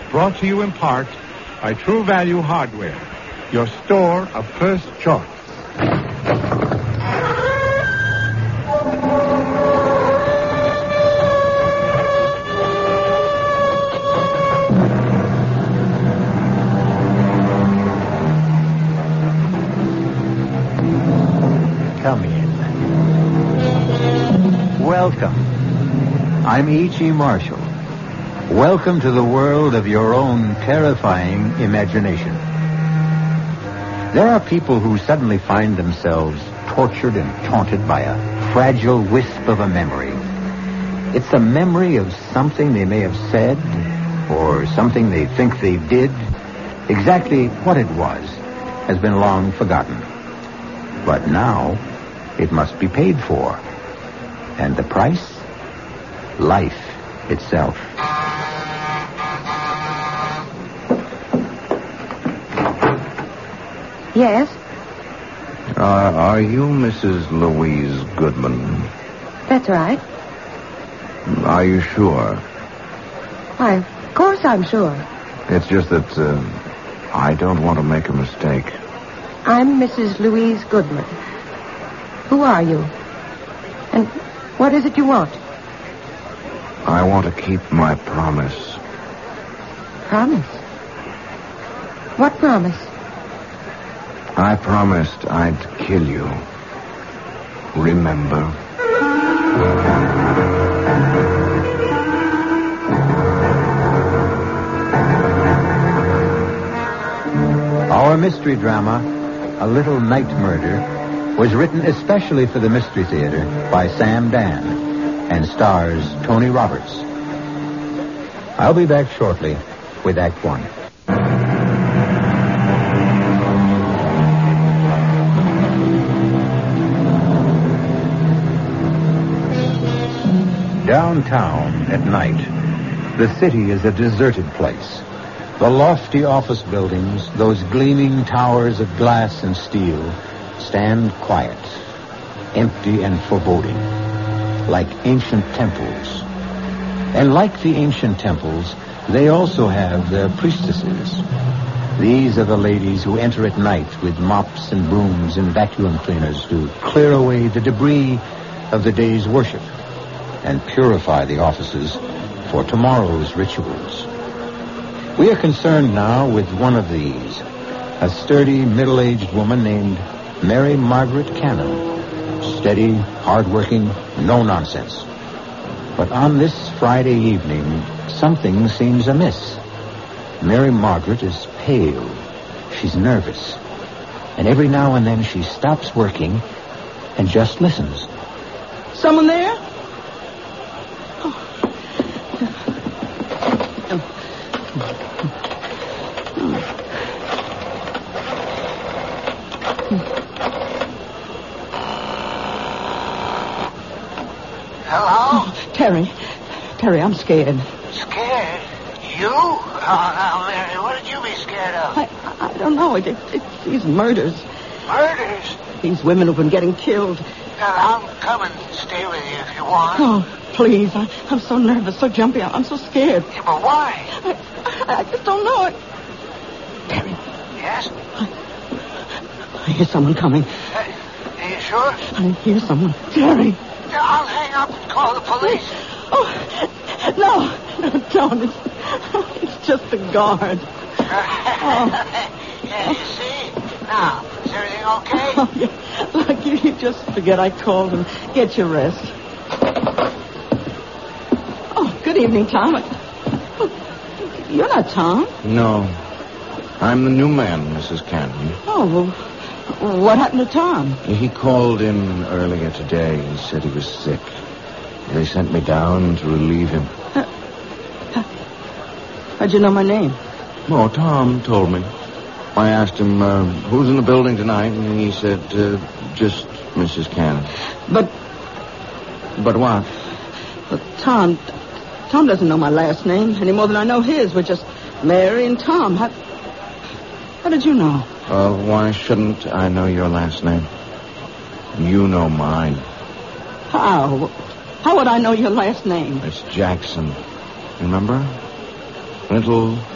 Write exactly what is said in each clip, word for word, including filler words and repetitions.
brought to you in part by True Value Hardware, your store of first choice. Come in. Welcome. I'm E G. Marshall. Welcome to the world of your own terrifying imagination. There are people who suddenly find themselves tortured and taunted by a fragile wisp of a memory. It's a memory of something they may have said or something they think they did. Exactly what it was has been long forgotten. But now it must be paid for. And the price? Life itself. Yes? Uh, are you Missus Louise Goodman? That's right. Are you sure? Why, of course I'm sure. It's just that uh, I don't want to make a mistake. I'm Missus Louise Goodman. Who are you? And what is it you want? I want to keep my promise. Promise? What promise? I promised I'd kill you. Remember? Our mystery drama, A Little Night Murder, was written especially for the Mystery Theater by Sam Dan and stars Tony Roberts. I'll be back shortly with Act One. Downtown at night, the city is a deserted place. The lofty office buildings, those gleaming towers of glass and steel, stand quiet, empty and foreboding, like ancient temples. And like the ancient temples, they also have their priestesses. These are the ladies who enter at night with mops and brooms and vacuum cleaners to clear away the debris of the day's worship and purify the offices for tomorrow's rituals. We are concerned now with one of these, a sturdy, middle-aged woman named Mary Margaret Cannon. Steady, hard-working, no nonsense. But on this Friday evening, something seems amiss. Mary Margaret is pale. She's nervous. And every now and then she stops working and just listens. Someone there? Hello? Oh, Terry. Terry, I'm scared. Scared? You? Oh, now, Mary, what did you be scared of? I, I don't know. It, it, it's these murders. Murders? These women who've been getting killed. Now, I'll come and stay with you if you want. Oh, please. I, I'm so nervous, so jumpy. I'm so scared. Yeah, but why? I, I, I just don't know it. Terry. Yes? I, I hear someone coming. Uh, are you sure? I hear someone. Terry. I'll hang up and call the police. Oh, no. No, don't. It's, it's just a guard. Oh. Yeah, you see? Now, is everything okay? Oh, yeah. Look, you, you just forget I called and get your rest. Oh, good evening, Tom. Oh, you're not Tom. No. I'm the new man, Missus Cannon. Oh, well, what happened to Tom? He called in earlier today and said he was sick. They sent me down to relieve him. Uh, how'd you know my name? Oh, Tom told me. I asked him, uh, who's in the building tonight, and he said, uh, just Missus Cannon. But... But what? But Tom... Tom doesn't know my last name any more than I know his. We're just Mary and Tom. How, how did you know? Uh, why shouldn't I know your last name? You know mine. How? How would I know your last name? It's Jackson. Remember? Little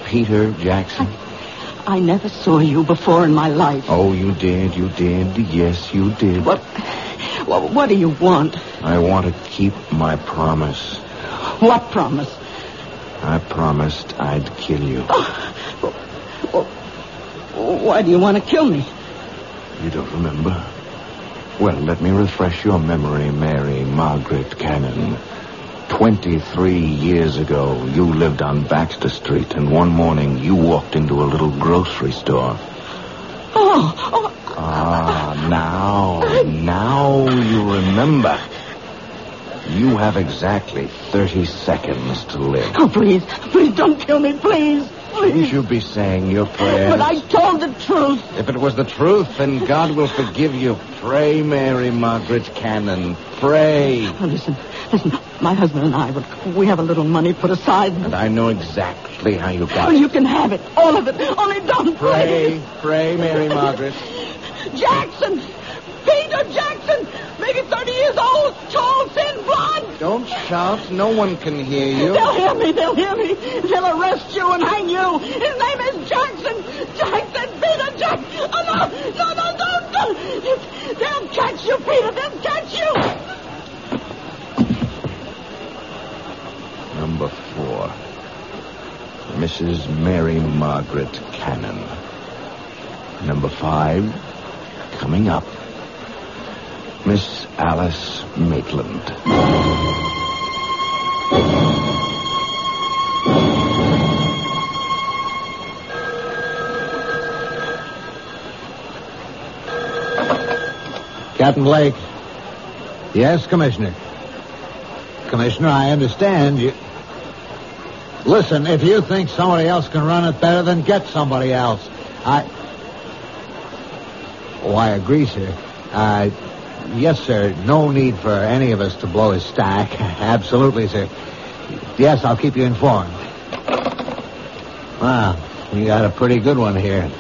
Peter Jackson? I, I never saw you before in my life. Oh, you did, you did. Yes, you did. What, what, what do you want? I want to keep my promise. What promise? I promised I'd kill you. Oh, well, why do you want to kill me? You don't remember? Well, let me refresh your memory, Mary Margaret Cannon. Twenty-three years ago, you lived on Baxter Street, and one morning you walked into a little grocery store. Oh, oh. Ah, now, now you remember. You have exactly thirty seconds to live. Oh, please, please don't kill me, please. Shouldn't Please. you be saying your prayers? But I told the truth. If it was the truth, then God will forgive you. Pray, Mary Margaret Cannon. Pray. Oh, listen, listen. My husband and I, we have a little money put aside. And I know exactly how you got Well, it. you can have it, all of it. Only don't Pray, pray, Mary Margaret. Jackson! Peter Jackson! Maybe thirty years old, tall, thin, blonde. Don't shout. No one can hear you. They'll hear me, they'll hear me. They'll arrest you and hang you. His name is Jackson. Jackson, Peter Jackson. Oh, no, no, no, don't, don't. They'll catch you, Peter. They'll catch you. Number four. Missus Mary Margaret Cannon. Number five. Coming up. Miss Alice Maitland. Captain Blake. Yes, Commissioner. Commissioner, I understand you... Listen, if you think somebody else can run it better, then get somebody else. I... Oh, I agree, sir. Uh, yes, sir. No need for any of us to blow his stack. Absolutely, sir. Yes, I'll keep you informed. Wow, you got a pretty good one here.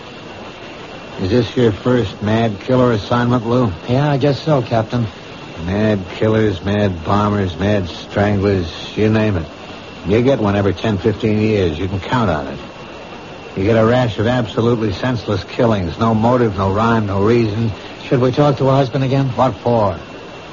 Is this your first mad killer assignment, Lou? Yeah, I guess so, Captain. Mad killers, mad bombers, mad stranglers, you name it. You get one every ten, fifteen years. You can count on it. You get a rash of absolutely senseless killings. No motive, no rhyme, no reason. Should we talk to her husband again? What for?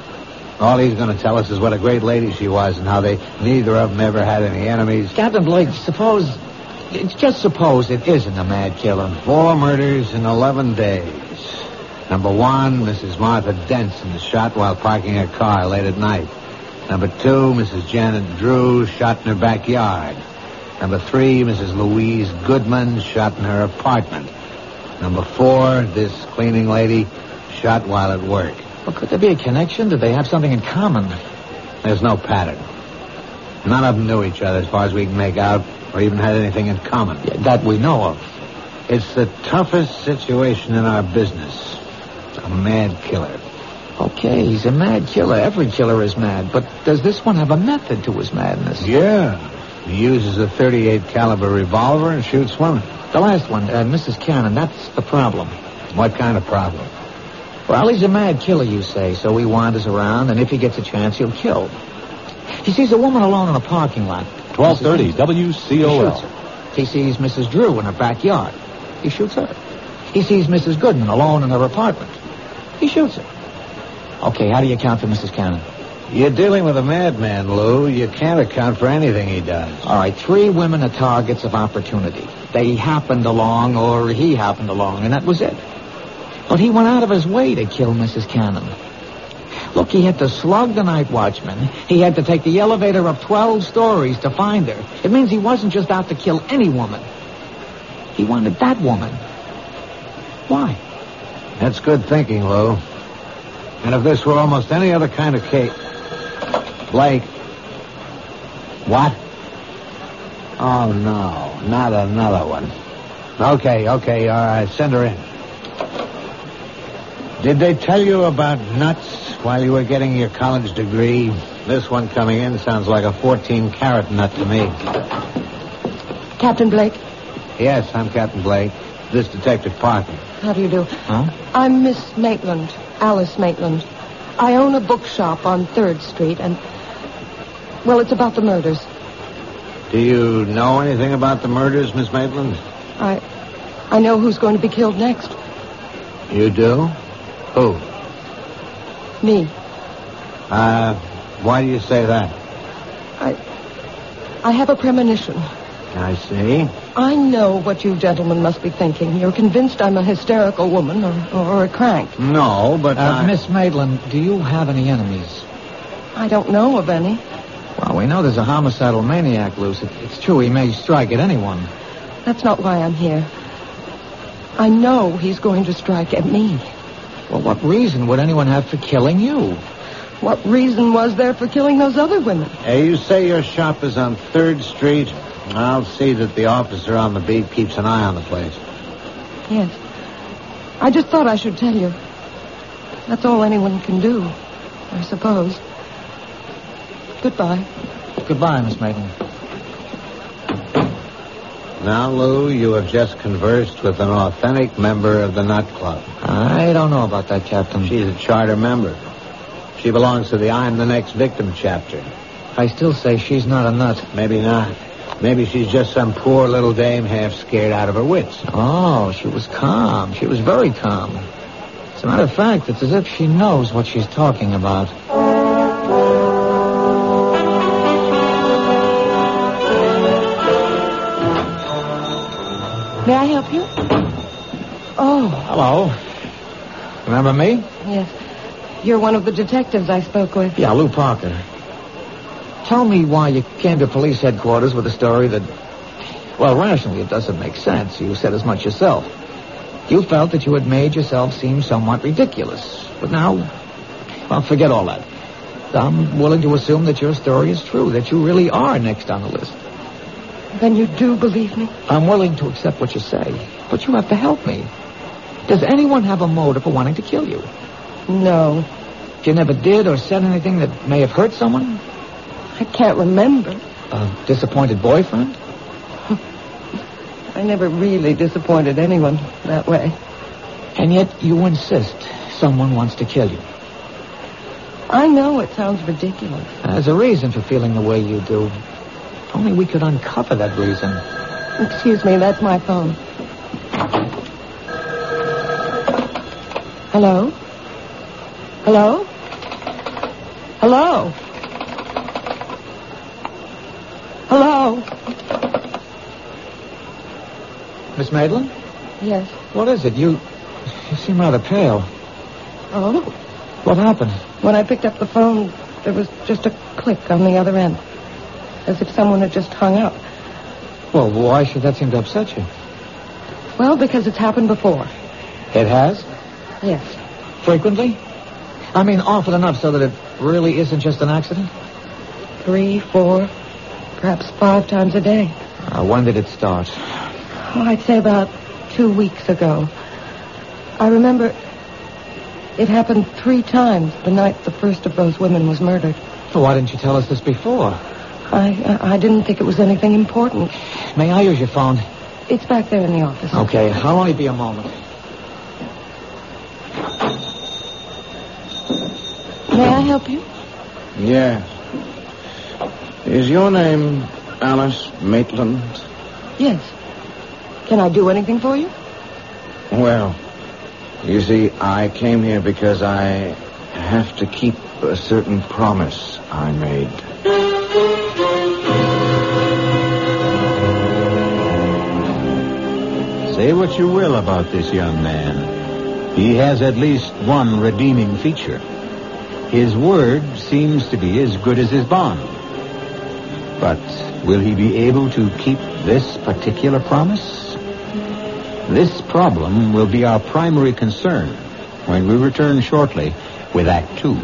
All he's going to tell us is what a great lady she was and how they neither of them ever had any enemies. Captain Blake, suppose... Just suppose it isn't a mad killer. Four murders in eleven days. Number one, Missus Martha Denson is shot while parking her car late at night. Number two, Missus Janet Drew shot in her backyard. Number three, Missus Louise Goodman shot in her apartment. Number four, this cleaning lady shot while at work. Well, could there be a connection? Did they have something in common? There's no pattern. None of them knew each other as far as we can make out, or even had anything in common. Yeah, that we know of. It's the toughest situation in our business. A mad killer. Okay, he's a mad killer. Every killer is mad. But does this one have a method to his madness? Yeah. He uses a thirty-eight caliber revolver and shoots women. The last one, uh, Missus Cannon, that's the problem. What kind of problem? Well, he's a mad killer, you say, so he wanders around, and if he gets a chance, he'll kill. He sees a woman alone in a parking lot. twelve thirty W C O L. He shoots her. He sees Missus Drew in her backyard. He shoots her. He sees Missus Goodman alone in her apartment. He shoots her. Okay, how do you account for Missus Cannon? You're dealing with a madman, Lou. You can't account for anything he does. All right, three women are targets of opportunity. They happened along, or he happened along, and that was it. But he went out of his way to kill Missus Cannon. Look, he had to slug the night watchman. He had to take the elevator up twelve stories to find her. It means he wasn't just out to kill any woman. He wanted that woman. Why? That's good thinking, Lou. And if this were almost any other kind of case... Blake. What? Oh, no. Not another one. Okay, okay, all right. Send her in. Did they tell you about nuts while you were getting your college degree? This one coming in sounds like a fourteen carat nut to me. Captain Blake, Yes, I'm Captain Blake. This Detective Parker. how do you do? Huh? I'm Miss Maitland, Alice Maitland. I own a bookshop on third Street, and... Well, it's about the murders. Do you know anything about the murders, Miss Maitland? I... I know who's going to be killed next. You do? Who? Me. Uh, why do you say that? I... I have a premonition. I see. I know what you gentlemen must be thinking. You're convinced I'm a hysterical woman or, or a crank. No, but Uh, I... Miss Maitland, do you have any enemies? I don't know of any. Well, we know there's a homicidal maniac loose. It, it's true he may strike at anyone. That's not why I'm here. I know he's going to strike at me. Well, what reason would anyone have for killing you? What reason was there for killing those other women? Hey, you say your shop is on third Street? I'll see that the officer on the beat keeps an eye on the place. Yes. I just thought I should tell you. That's all anyone can do, I suppose. Goodbye. Goodbye, Miss Maitland. Now, Lou, you have just conversed with an authentic member of the Nut Club. I don't know about that, Captain. She's a charter member. She belongs to the I'm the Next Victim chapter. I still say she's not a nut. Maybe not. Maybe she's just some poor little dame half scared out of her wits. Oh, she was calm. She was very calm. As a matter of fact, it's as if she knows what she's talking about. May I help you? Oh, Hello. Remember me? yes. You're one of the detectives I spoke with. Yeah, Lou Parker. Tell me why you came to police headquarters with a story that, well, rationally, it doesn't make sense. You said as much yourself. You felt that you had made yourself seem somewhat ridiculous. But now, well, forget all that. I'm willing to assume that your story is true, that you really are next on the list. Then you do believe me? I'm willing to accept what you say, but you have to help me. Does anyone have a motive for wanting to kill you? No. You never did or said anything that may have hurt someone? I can't remember. A disappointed boyfriend? I never really disappointed anyone that way. And yet you insist someone wants to kill you. I know it sounds ridiculous. There's a reason for feeling the way you do. If only we could uncover that reason. Excuse me, that's my phone. Hello? Hello? Hello? Hello? Miss Maitland? Yes. What is it? You, you seem rather pale. Oh? What happened? When I picked up the phone, there was just a click on the other end. As if someone had just hung up. Well, why should that seem to upset you? Well, because it's happened before. It has? Yes. Frequently? I mean, often enough so that it really isn't just an accident? Three, four, perhaps five times a day. Uh, when did it start? Oh, I'd say about two weeks ago. I remember it happened three times the night the first of those women was murdered. Well, why didn't you tell us this before? I I didn't think it was anything important. May I use your phone? It's back there in the office. Okay, I'll only be a moment. May I help you? Yes. Is your name Alice Maitland? Yes. Can I do anything for you? Well, you see, I came here because I have to keep a certain promise I made. Say what you will about this young man. He has at least one redeeming feature. His word seems to be as good as his bond. But will he be able to keep this particular promise? This problem will be our primary concern when we return shortly with Act Two.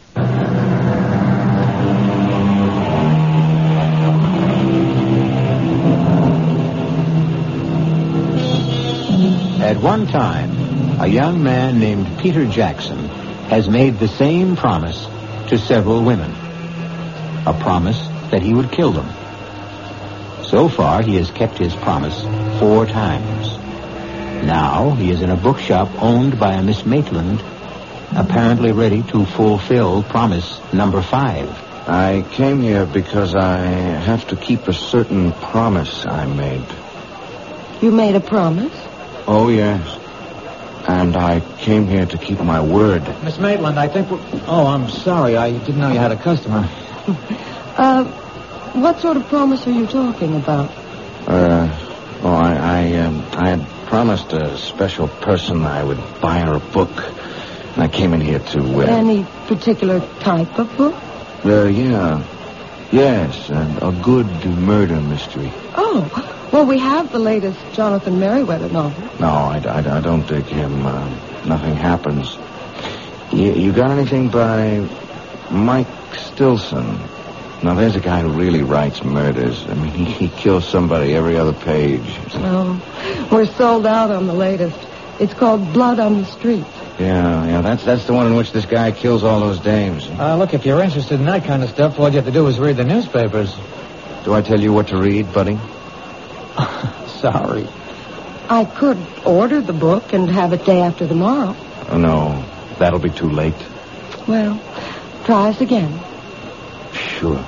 At one time, a young man named Peter Jackson has made the same promise to several women. A promise that he would kill them. So far, he has kept his promise four times. Now, he is in a bookshop owned by a Miss Maitland, apparently ready to fulfill promise number five. I came here because I have to keep a certain promise I made. You made a promise? Oh, yes. And I came here to keep my word. Miss Maitland, I think we're... Oh, I'm sorry. I didn't know you had a customer. Uh, what sort of promise are you talking about? Uh, oh, I, I, um, I had promised a special person I would buy her a book. And I came in here to... Uh, Any particular type of book? Uh, yeah. Yes, and a good murder mystery. Oh, well, we have the latest Jonathan Merriweather novel. No, I, I, I don't dig him. Uh, nothing happens. You, you got anything by Mike Stilson? Now, there's a guy who really writes murders. I mean, he, he kills somebody every other page. Oh, we're sold out on the latest. It's called Blood on the Street. Yeah, yeah, that's that's the one in which this guy kills all those dames. Uh, look, if you're interested in that kind of stuff, all you have to do is read the newspapers. Do I tell you what to read, buddy? Sorry. I could order the book and have it day after tomorrow. Oh, no, that'll be too late. Well, try us again. Sure.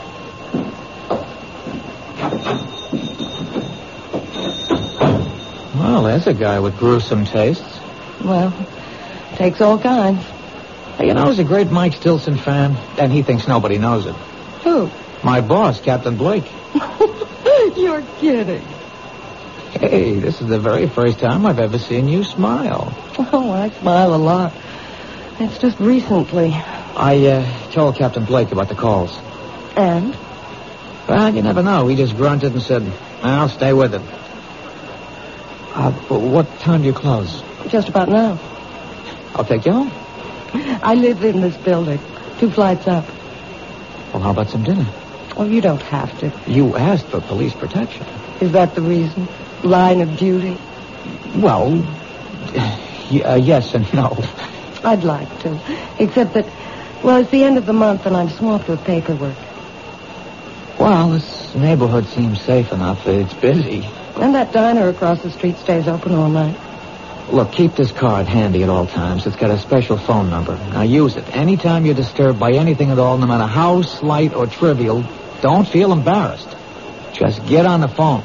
Well, there's a guy with gruesome tastes. Well, takes all kinds. Hey, you know, he's a great Mike Stilson fan, and he thinks nobody knows it. Who? My boss, Captain Blake. You're kidding. Hey, this is the very first time I've ever seen you smile. Oh, I smile a lot. It's just recently. I uh, told Captain Blake about the calls. And? Well, you never know. He just grunted and said, I'll stay with it. Uh, what time do you close? Just about now. I'll take you home. I live in this building, two flights up. Well, how about some dinner? Oh, you don't have to. You asked for police protection. Is that the reason? Line of duty? Well, y- uh, yes and no. I'd like to. Except that, well, it's the end of the month and I'm swamped with paperwork. Well, this neighborhood seems safe enough. It's busy. And that diner across the street stays open all night. Look, keep this card handy at all times. It's got a special phone number. Now use it. Anytime you're disturbed by anything at all, no matter how slight or trivial, don't feel embarrassed. Just get on the phone.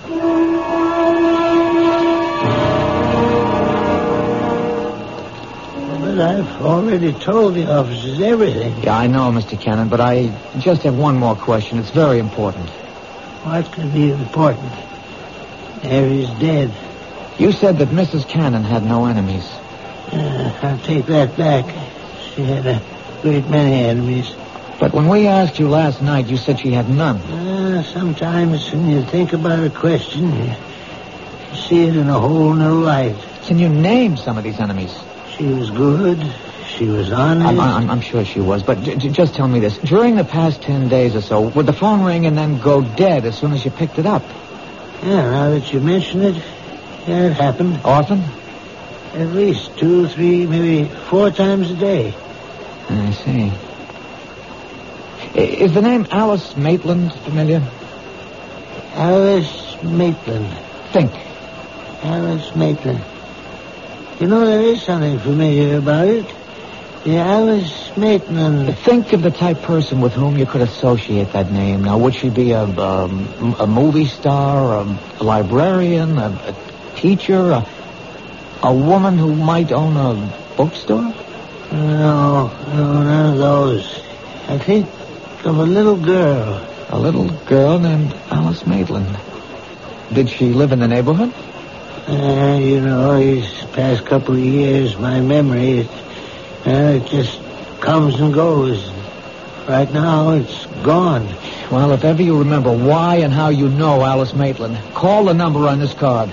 But I've already told the officers everything. Yeah, I know, Mister Cannon, but I just have one more question. It's very important. What could be important? Mary's dead. You said that Missus Cannon had no enemies. Uh, I'll take that back. She had a great many enemies. But when we asked you last night, you said she had none. Uh, sometimes when you think about a question, you see it in a whole new light. Can you name some of these enemies? She was good. She was honest. I'm, I'm, I'm sure she was, but j- j- just tell me this. During the past ten days or so, would the phone ring and then go dead as soon as you picked it up? Yeah, now that you mention it, yeah, it happened. Often? At least two, three, maybe four times a day. I see. I- Is the name Alice Maitland familiar? Alice Maitland. Think. Alice Maitland. You know, there is something familiar about it. The Alice Maitland. Think of the type person with whom you could associate that name. Now, would she be a, um, a movie star, a, a librarian, a, a teacher, a, a woman who might own a bookstore? No, no, none of those. I think of a little girl. A little girl named Alice Maitland. Did she live in the neighborhood? Uh, you know, these past couple of years, my memory, it, uh, it just comes and goes. Right now, it's gone. Well, if ever you remember why and how you know Alice Maitland, call the number on this card.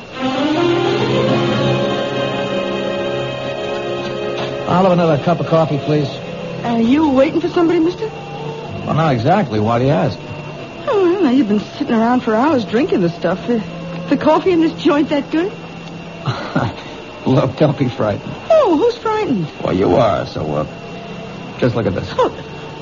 I'll have another cup of coffee, please. Are you waiting for somebody, mister? Well, not exactly. Why do you ask? Oh, well, now you've been sitting around for hours drinking this stuff. Uh, the coffee in this joint that good? Look, don't be frightened. Oh, who's frightened? Well, you are, so, uh, just look at this. Oh,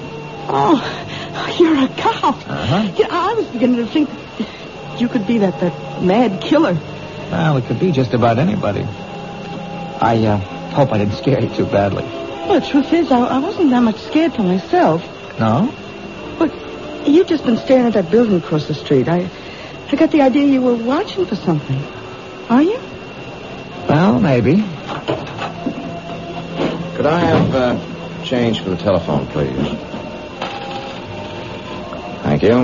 oh you're a cow. Uh-huh. Yeah, I was beginning to think you could be that, that mad killer. Well, it could be just about anybody. I, uh, hope I didn't scare you too badly. Well, the truth is, I, I wasn't that much scared for myself. No? But you've just been staring at that building across the street. I, I got the idea you were watching for something. Are you? Well, maybe. Could I have uh, change for the telephone, please? Thank you.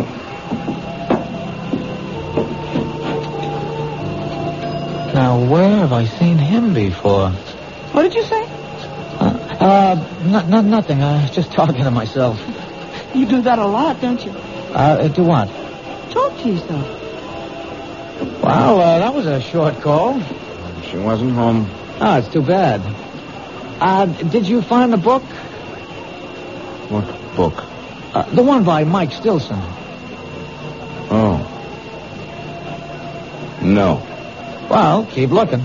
Now, where have I seen him before? What did you say? Uh, uh n- n- nothing. I was just talking to myself. You do that a lot, don't you? Uh, do what? Talk to yourself. Well, uh, that was a short call. She wasn't home. Oh, it's too bad. Uh, did you find the book? What book? Uh, the one by Mike Stilson. Oh. No. Well, keep looking.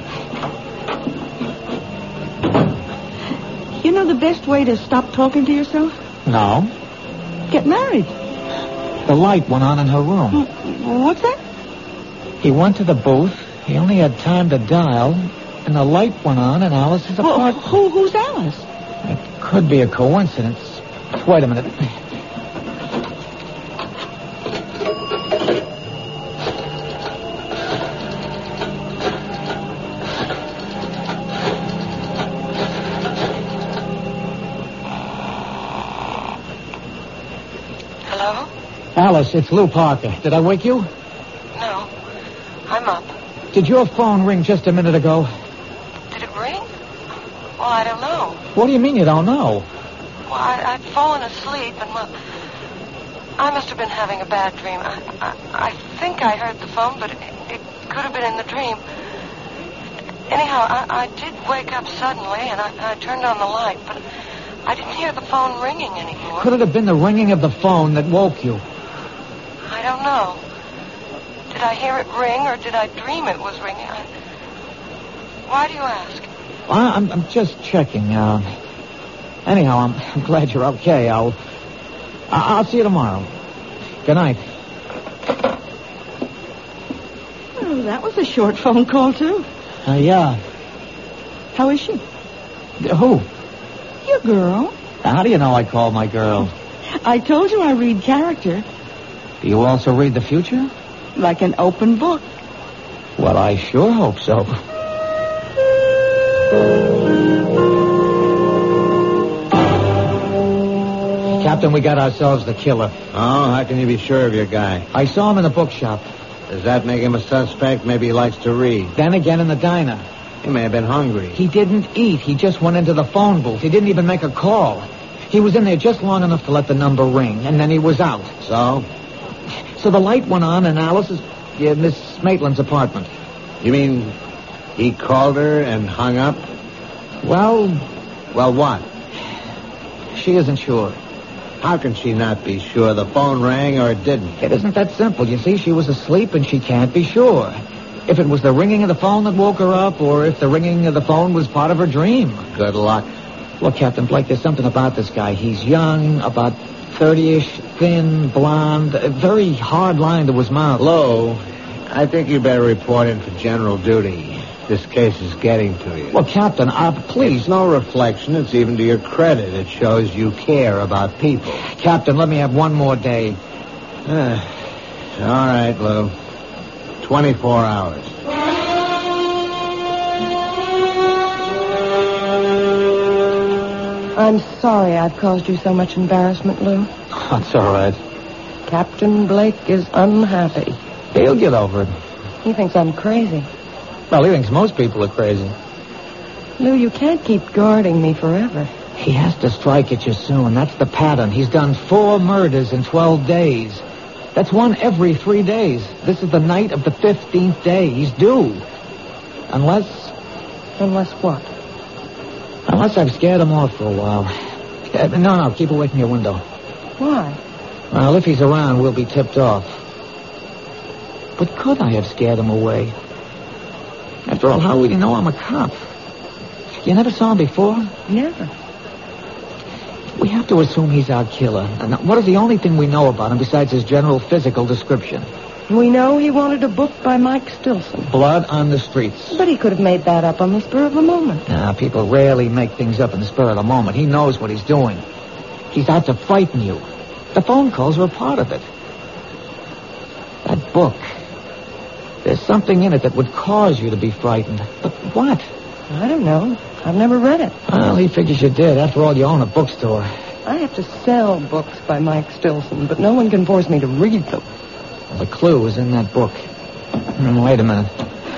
You know the best way to stop talking to yourself? No. Get married. The light went on in her room. What's that? He went to the booth. He only had time to dial, and the light went on in Alice's Well, apartment. who, who's Alice? It could be a coincidence. Wait a minute. Hello? Alice, it's Lou Parker. Did I wake you? No. I'm up. Did your phone ring just a minute ago? Did it ring? Well, I don't know. What do you mean you don't know? Well, I, I'd fallen asleep and, well, I must have been having a bad dream. I, I, I think I heard the phone, but it, it could have been in the dream. Anyhow, I, I did wake up suddenly, and I, I turned on the light, but I didn't hear the phone ringing anymore. Could it have been the ringing of the phone that woke you? I don't know. Did I hear it ring, or did I dream it was ringing? I... Why do you ask? Well, I'm, I'm just checking. Uh, anyhow, I'm, I'm glad you're okay. I'll, I'll see you tomorrow. Good night. Oh, that was a short phone call, too. Uh, yeah. How is she? Uh, who? Your girl. How do you know I called my girl? I told you I read character. Do you also read the future? Like an open book. Well, I sure hope so. Captain, we got ourselves the killer. Oh, how can you be sure of your guy? I saw him in the bookshop. Does that make him a suspect? Maybe he likes to read. Then again in the diner. He may have been hungry. He didn't eat. He just went into the phone booth. He didn't even make a call. He was in there just long enough to let the number ring, and then he was out. So? So the light went on in Alice's, yeah, Miss Maitland's apartment. You mean he called her and hung up? Well, Well, what? she isn't sure. How can she not be sure? The phone rang or it didn't? It isn't that simple. You see, she was asleep and she can't be sure. If it was the ringing of the phone that woke her up, or if the ringing of the phone was part of her dream. Good luck. Look, Captain Blake, there's something about this guy. He's young, about thirty-ish, thin, blonde, a very hard line to his mouth. Lou, I think you better report in for general duty. This case is getting to you. Well, Captain, uh, please. It's no reflection. It's even to your credit. It shows you care about people. Captain, let me have one more day. Uh, all right, Lou. twenty-four hours. I'm sorry I've caused you so much embarrassment, Lou. That's all right. Captain Blake is unhappy. He'll get over it. He thinks I'm crazy. Well, he thinks most people are crazy. Lou, you can't keep guarding me forever. He has to strike at you soon. That's the pattern. He's done four murders in twelve days. That's one every three days. This is the night of the fifteenth day. He's due. Unless... Unless what? Unless I've scared him off for a while. Uh, no, no, keep away from your window. Why? Well, if he's around, we'll be tipped off. But could I have scared him away? After all, how would you know I'm a cop? You never saw him before? Never. We have to assume he's our killer. And what is the only thing we know about him besides his general physical description? We know he wanted a book by Mike Stilson. Blood on the streets. But he could have made that up on the spur of the moment. Nah, people rarely make things up in the spur of the moment. He knows what he's doing. He's out to frighten you. The phone calls were a part of it. That book. There's something in it that would cause you to be frightened. But what? I don't know. I've never read it. Well, he figures you did. After all, you own a bookstore. I have to sell books by Mike Stilson, but no one can force me to read them. Well, the clue is in that book. Mm, wait a minute.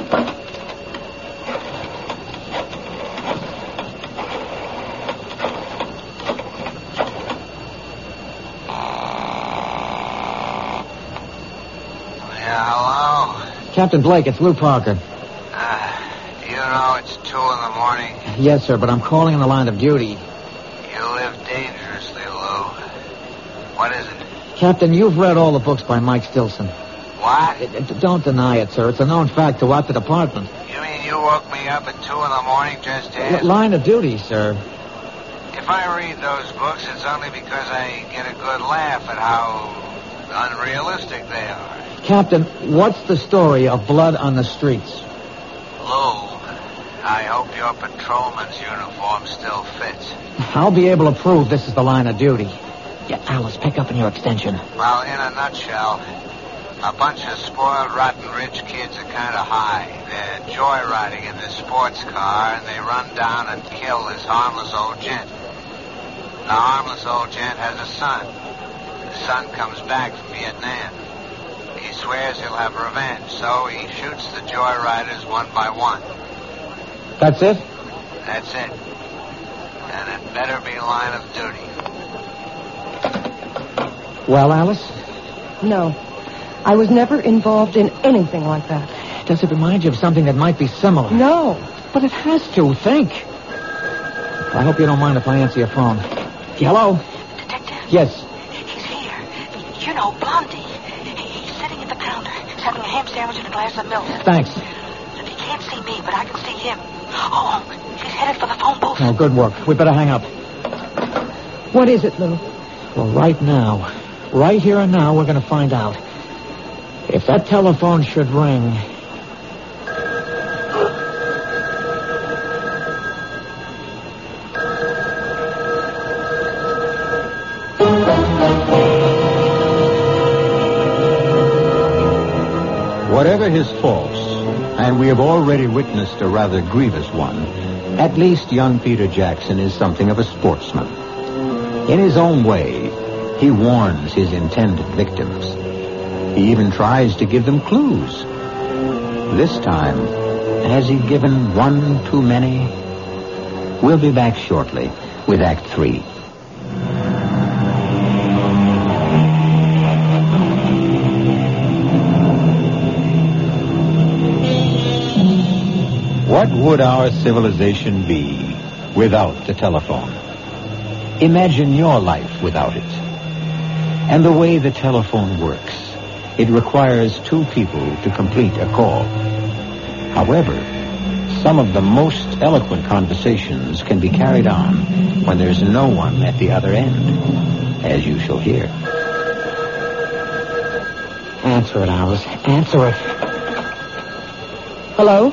Yeah, hello? Captain Blake, it's Lou Parker. Uh, you know it's two in the morning. Yes, sir, but I'm calling on the line of duty. You live dangerously, Lou. What is it? Captain, you've read all the books by Mike Stilson. What? Uh, d- Don't deny it, sir. It's a known fact throughout the department. You mean you woke me up at two in the morning just to L- ask? line of duty, sir. If I read those books, it's only because I get a good laugh at how unrealistic they are. Captain, what's the story of Blood on the Streets? Lou, I hope your patrolman's uniform still fits. I'll be able to prove this is the line of duty. Yeah, Alice, pick up in your extension. Well, in a nutshell, a bunch of spoiled, rotten rich kids are kind of high. They're joyriding in this sports car, and they run down and kill this harmless old gent. The harmless old gent has a son. The son comes back from Vietnam. He swears he'll have revenge, so he shoots the joyriders one by one. That's it? That's it. And it better be line of duty. Well, Alice? No. I was never involved in anything like that. Does it remind you of something that might be similar? No. But it has to. Think. I hope you don't mind if I answer your phone. Hello? Detective? Yes. He's here. You know, Blondie. He's sitting at the counter, having a ham sandwich and a glass of milk. Thanks. He can't see me, but I can see him. Oh, he's headed for the phone booth. Oh, good work. We better hang up. What is it, Lou? Well, right now, right here and now, we're going to find out. If that telephone should ring... Whatever his faults, and we have already witnessed a rather grievous one, at least young Peter Jackson is something of a sportsman. In his own way, he warns his intended victims. He even tries to give them clues. This time, has he given one too many? We'll be back shortly with Act Three. What would our civilization be without the telephone? Imagine your life without it. And the way the telephone works, it requires two people to complete a call. However, some of the most eloquent conversations can be carried on when there's no one at the other end, as you shall hear. Answer it, Alice. Answer it. Hello?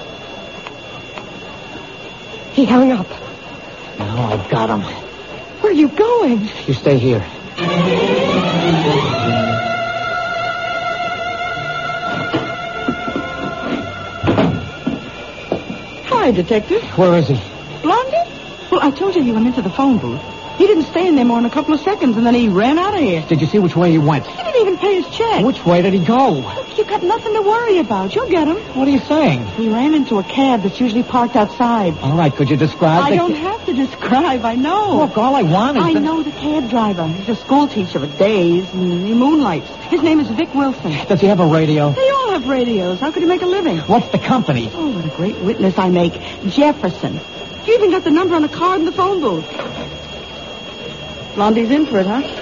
He hung up. Now I've got him. Where are you going? You stay here. Hi, Detective. Where is he? Blondie? Well, I told you he went into the phone booth. He didn't stay in there more than a couple of seconds, and then he ran out of here. Did you see which way he went? He didn't even pay his check. Which way did he go? Look, you got nothing to worry about. You'll get him. What are you saying? He ran into a cab that's usually parked outside. All right, could you describe I the... don't have to describe. I know. Look, all I want is... I the- know the cab driver. He's a school teacher for days, and he moonlights. His name is Vic Wilson. Does he have a radio? They all have radios. How could he make a living? What's the company? Oh, what a great witness I make. Jefferson. You even got the number on the card in the phone booth. Blondie's in for it, huh?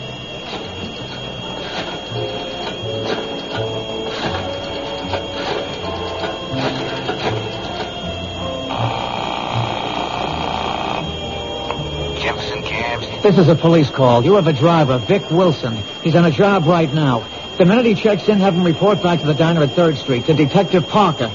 Jefferson cabs. This is a police call. You have a driver, Vic Wilson. He's on a job right now. The minute he checks in, have him report back to the diner at third Street to Detective Parker.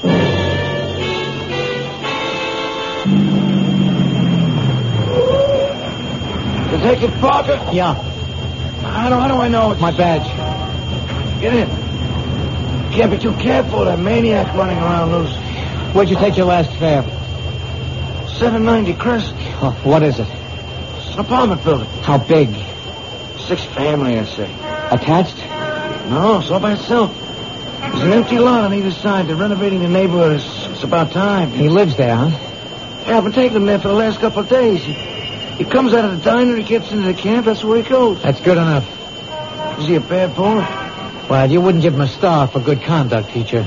Detective Parker? Yeah. How do, how do I know it's... My badge. Get in. Can't be too careful. That maniac running around loose. Where'd you take your last fare? seven ninety Crest. Oh, what is it? It's an apartment building. How big? Six family, I say. Attached? No, it's all by itself. There's an empty lot on either side. They're renovating the neighborhood. It's, it's about time. He lives there, huh? Yeah, I've been taking him there for the last couple of days. He, he comes out of the diner, he gets into the camp, that's where he goes. That's good enough. Is he a bad boy? Well, you wouldn't give him a star for good conduct, teacher.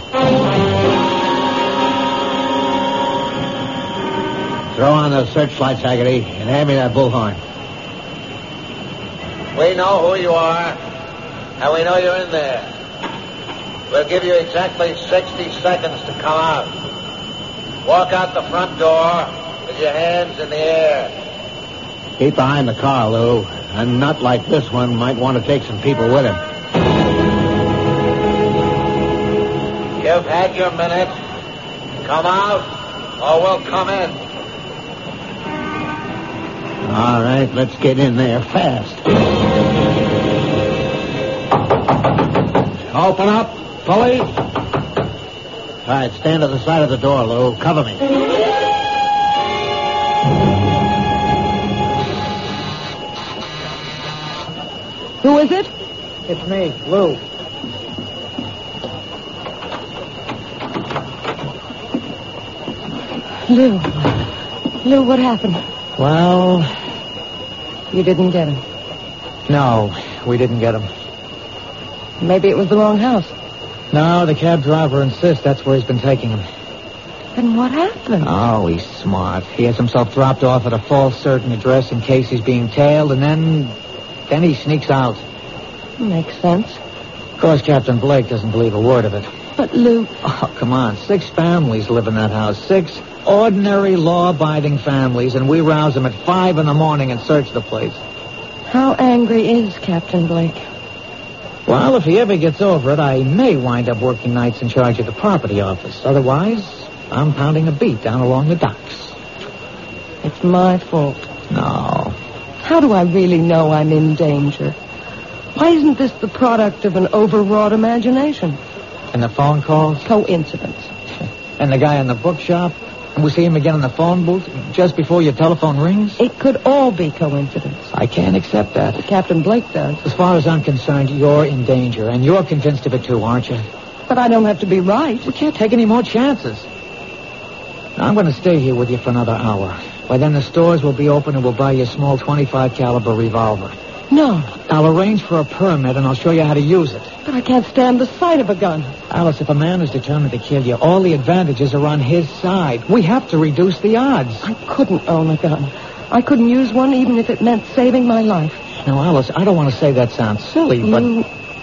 Throw on the searchlights, Haggerty, and hand me that bullhorn. We know who you are, and we know you're in there. We'll give you exactly sixty seconds to come out. Walk out the front door with your hands in the air. Keep behind the car, Lou. A nut like this one might want to take some people with him. You've had your minute. Come out, or we'll come in. All right, let's get in there fast. Open up, police. All right, stand to the side of the door, Lou. Cover me. Who is it? It's me, Lou. Lou. Lou, what happened? Well, You didn't get him. no, we didn't get him. Maybe it was the wrong house. No, the cab driver insists that's where he's been taking him. Then what happened? Oh, he's smart. He has himself dropped off at a false certain address in case he's being tailed, and then... then he sneaks out. Makes sense. Of course, Captain Blake doesn't believe a word of it. But, Lou... Oh, come on. Six families live in that house. Six ordinary, law-abiding families, and we rouse them at five in the morning and search the place. How angry is Captain Blake? Well, if he ever gets over it, I may wind up working nights in charge of the property office. Otherwise, I'm pounding a beat down along the docks. It's my fault. No. How do I really know I'm in danger? Why isn't this the product of an overwrought imagination? And the phone calls? Coincidence. And the guy in the bookshop? And we see him again in the phone booth just before your telephone rings? It could all be coincidence. I can't accept that. Captain Blake does. As far as I'm concerned, you're in danger, and you're convinced of it too, aren't you? But I don't have to be right. We can't take any more chances. Now, I'm going to stay here with you for another hour. By then, the stores will be open, and we'll buy you a small twenty-five caliber revolver. No. I'll arrange for a permit, and I'll show you how to use it. But I can't stand the sight of a gun. Alice, if a man is determined to kill you, all the advantages are on his side. We have to reduce the odds. I couldn't own a gun. I couldn't use one even if it meant saving my life. Now, Alice, I don't want to say that sounds silly, but... You...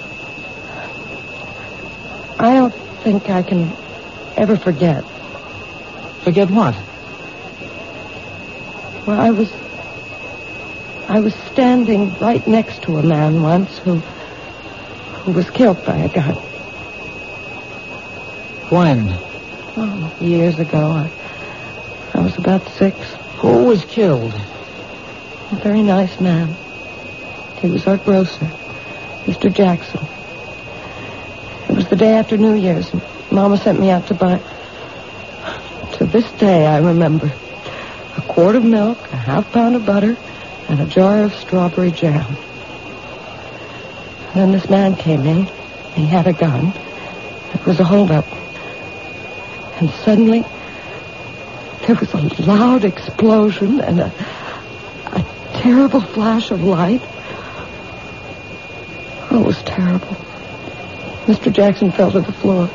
I don't think I can ever forget. Forget what? Well, I was... I was standing right next to a man once who... who was killed by a gun. When? Oh, years ago. I, I was about six. Who was killed? A very nice man. He was our grocer, Mister Jackson. It was the day after New Year's, and Mama sent me out to buy... To this day, I remember. A quart of milk, a half pound of butter, and a jar of strawberry jam. Then this man came in. He had a gun. It was a holdup. And suddenly, there was a loud explosion and a, a terrible flash of light. Oh, it was terrible. Mister Jackson fell to the floor.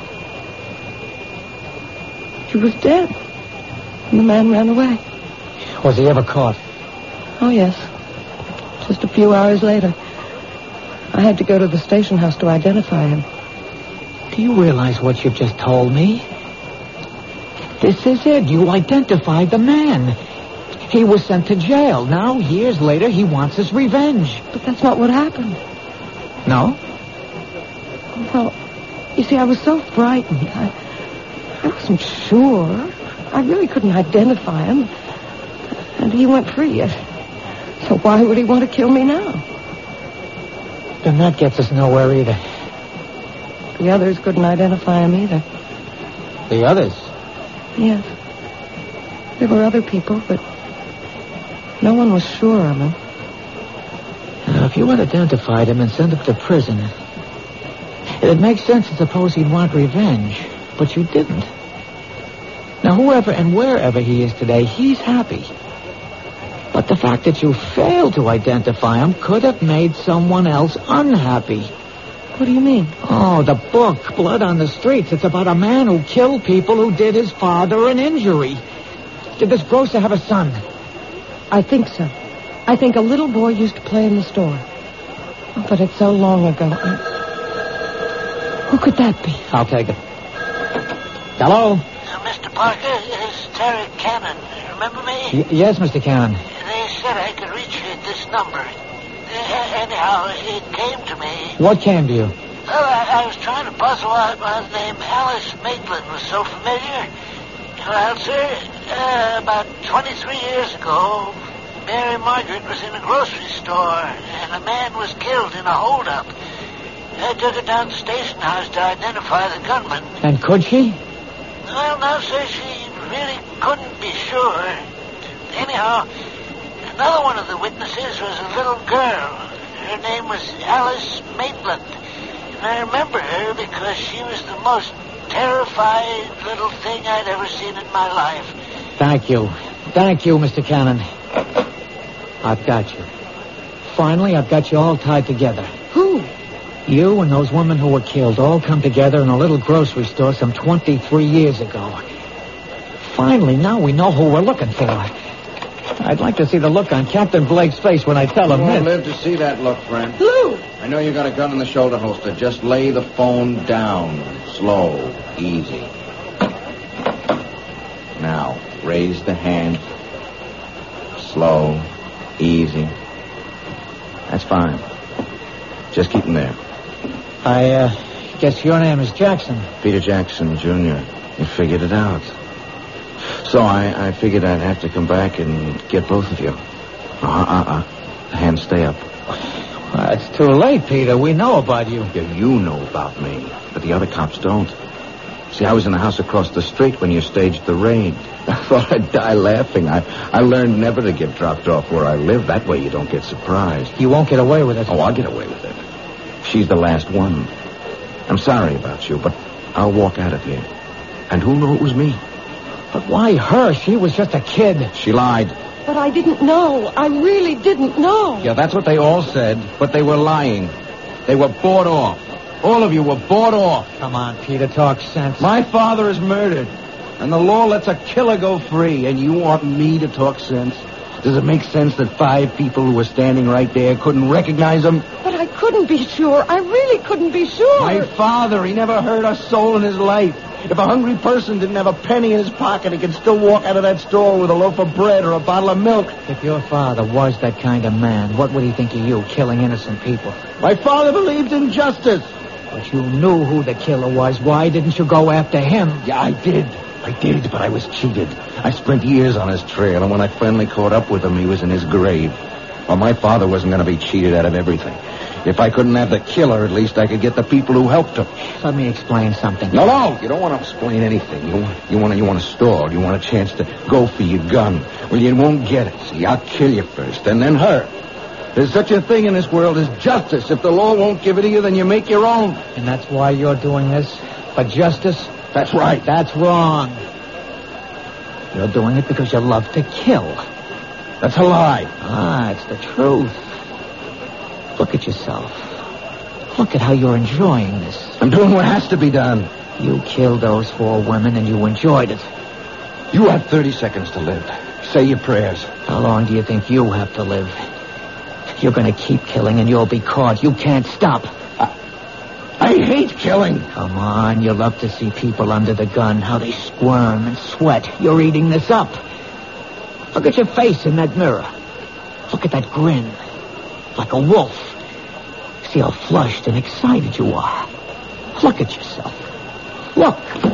He was dead. And the man ran away. Was he ever caught? Oh, yes. Just a few hours later. I had to go to the station house to identify him. Do you realize what you've just told me? This is it. You identified the man. He was sent to jail. Now, years later, he wants his revenge. But that's not what happened. No? Well, you see, I was so frightened. I, I wasn't sure. I really couldn't identify him. And he went free. So why would he want to kill me now? Then that gets us nowhere either. The others couldn't identify him either. The others? Yes. There were other people, but no one was sure of him. Now, if you had identified him and sent him to prison, it'd make sense to suppose he'd want revenge, but you didn't. Now, whoever and wherever he is today, he's happy. But the fact that you failed to identify him could have made someone else unhappy. What do you mean? Oh, the book, Blood on the Streets. It's about a man who killed people who did his father an injury. Did this grocer have a son? I think so. I think a little boy used to play in the store. But it's so long ago. Who could that be? I'll take it. Hello? Uh, Mister Parker, it's Terry Cannon. Remember me? Y- yes, Mister Cannon. They said I could reach you at this number. Uh, anyhow, it came to me. What came to you? Well, I, I was trying to puzzle out why the name Alice Maitland was so familiar. Well, sir, uh, about twenty-three years ago, Mary Margaret was in a grocery store, and a man was killed in a holdup. I took her down to the station house to identify the gunman. And could she? Well, no, sir, she really couldn't be sure. Anyhow, another one of the witnesses was a little girl. Her name was Alice Maitland. And I remember her because she was the most terrified little thing I'd ever seen in my life. Thank you. Thank you, Mister Cannon. I've got you. Finally, I've got you all tied together. Who? You and those women who were killed all come together in a little grocery store some twenty-three years ago. Finally, now we know who we're looking for. I'd like to see the look on Captain Blake's face when I tell him You won't this. live to see that look, friend. Lou! I know you got a gun in the shoulder holster. Just lay the phone down. Slow. Easy. Now, raise the hand. Slow. Easy. That's fine. Just keep him there. I, uh, guess your name is Jackson. Peter Jackson, Junior You figured it out. So I, I figured I'd have to come back and get both of you. Uh-uh-uh. Hands stay up. Well, it's too late, Peter. We know about you. Yeah, you know about me, but the other cops don't. See, I was in the house across the street when you staged the raid. I thought I'd die laughing. I, I learned never to get dropped off where I live. That way you don't get surprised. You won't get away with it. Oh, I'll get away with it. She's the last one. I'm sorry about you, but I'll walk out of here. And who'll know it was me? But why her? She was just a kid. She lied. But I didn't know. I really didn't know. Yeah, that's what they all said, but they were lying. They were bought off. All of you were bought off. Come on, Peter, talk sense. My father is murdered, and the law lets a killer go free, and you want me to talk sense? Does it make sense that five people who were standing right there couldn't recognize him? But I couldn't be sure. I really couldn't be sure. My father, he never hurt a soul in his life. If a hungry person didn't have a penny in his pocket, he could still walk out of that store with a loaf of bread or a bottle of milk. If your father was that kind of man, what would he think of you, killing innocent people? My father believed in justice. But you knew who the killer was. Why didn't you go after him? Yeah, I did. I did, but I was cheated. I spent years on his trail, and when I finally caught up with him, he was in his grave. Well, my father wasn't going to be cheated out of everything. If I couldn't have the killer, at least I could get the people who helped him. Let me explain something. No, no, you don't want to explain anything. You want, you want, to, you want to stall. You want a chance to go for your gun. Well, you won't get it. See, I'll kill you first, and then her. There's such a thing in this world as justice. If the law won't give it to you, then you make your own. And that's why you're doing this? For justice? That's right. That's wrong. You're doing it because you love to kill. That's a lie. Ah, it's the truth. Look at yourself. Look at how you're enjoying this. I'm doing what has to be done. You killed those four women and you enjoyed it. You have thirty seconds to live. Say your prayers. How long do you think you have to live? You're going to keep killing and you'll be caught. You can't stop. I, I hate killing. Come on, you love to see people under the gun, how they squirm and sweat. You're eating this up. Look at your face in that mirror. Look at that grin. Like a wolf. See how flushed and excited you are. Look at yourself. Look.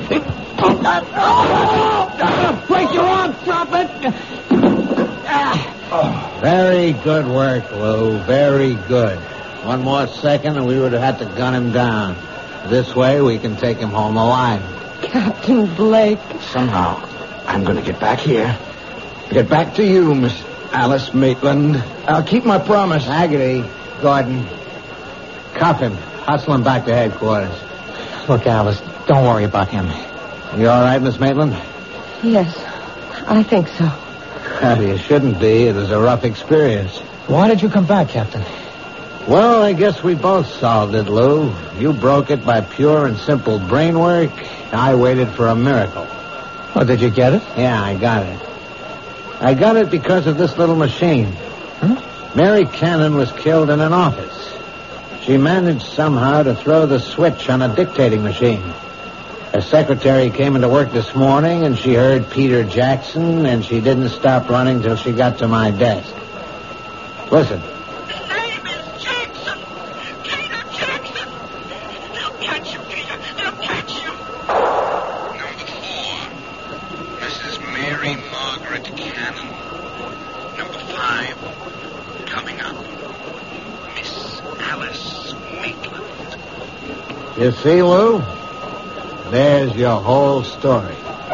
Break your arm. Drop it. Ah. Oh, very good work, Lou. Very good. One more second and we would have had to gun him down. This way we can take him home alive. Captain Blake. Somehow, I'm going to get back here. Get back to you, Miss Alice Maitland. I'll keep my promise. Haggerty, Gordon, cuff him. Hustle him back to headquarters. Look, Alice, don't worry about him. You all right, Miss Maitland? Yes, I think so. Well, you shouldn't be. It was a rough experience. Why did you come back, Captain? Well, I guess we both solved it, Lou. You broke it by pure and simple brain work. I waited for a miracle. Oh, did you get it? Yeah, I got it. I got it because of this little machine. Huh? Mary Cannon was killed in an office. She managed somehow to throw the switch on a dictating machine. Her secretary came into work this morning, and she heard Peter Jackson, and she didn't stop running till she got to my desk. Listen. His name is Jackson. Peter Jackson. They'll catch you, Peter. They'll catch you. Number four, Missus Mary Margaret Cannon. Number five, coming up, Miss Alice Maitland. You see, Lou? There's your whole story.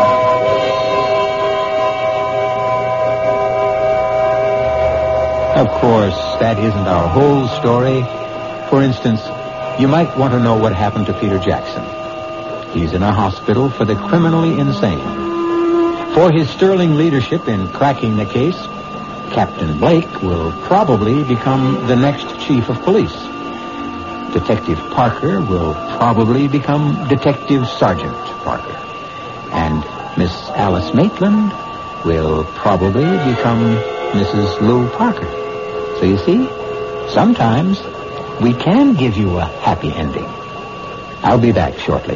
Of course, that isn't our whole story. For instance, you might want to know what happened to Peter Jackson. He's in a hospital for the criminally insane. For his sterling leadership in cracking the case, Captain Blake will probably become the next chief of police. Detective Parker will probably become Detective Sergeant Parker. And Miss Alice Maitland will probably become Missus Lou Parker. So you see, sometimes we can give you a happy ending. I'll be back shortly.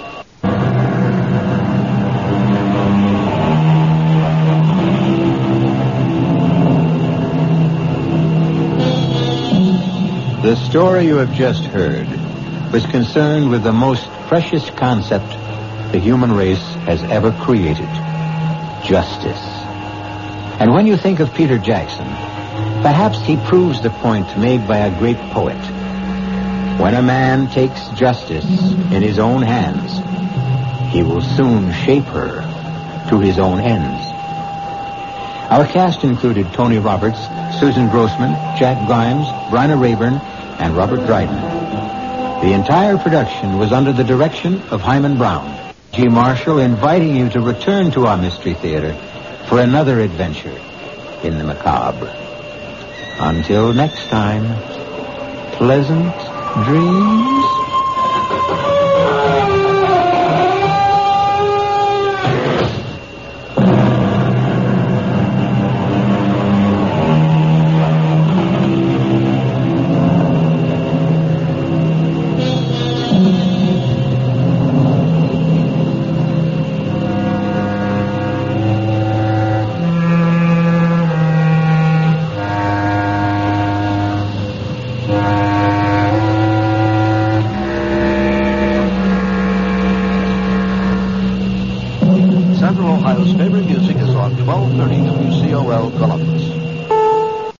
The story you have just heard was concerned with the most precious concept the human race has ever created, justice. And when you think of Peter Jackson, perhaps he proves the point made by a great poet. When a man takes justice in his own hands, he will soon shape her to his own ends. Our cast included Tony Roberts, Susan Grossman, Jack Grimes, Bryna Rayburn, and Robert Dryden. The entire production was under the direction of Hyman Brown. G. Marshall inviting you to return to our Mystery Theater for another adventure in the macabre. Until next time, pleasant dreams.